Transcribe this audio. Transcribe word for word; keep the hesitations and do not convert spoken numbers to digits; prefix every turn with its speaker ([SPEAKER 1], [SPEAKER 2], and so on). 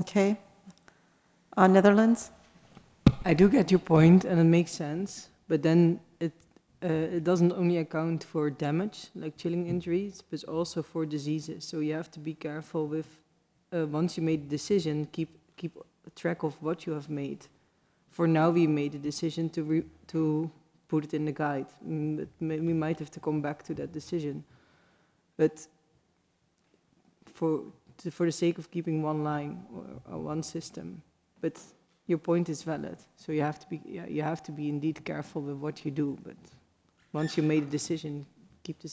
[SPEAKER 1] Okay. Uh, Netherlands?
[SPEAKER 2] I do get your point, and it makes sense, but then it uh, it doesn't only account for damage, like chilling injuries, but also for diseases. So you have to be careful with, uh, once you made a decision, keep keep track of what you have made. For now, we made a decision to re to put it in the guide. Mm, but may- we might have to come back to that decision. But for to, for the sake of keeping one line or, or one system, but your point is valid. So you have to be yeah, you have to be indeed careful with what you do. But once you made a decision, keep the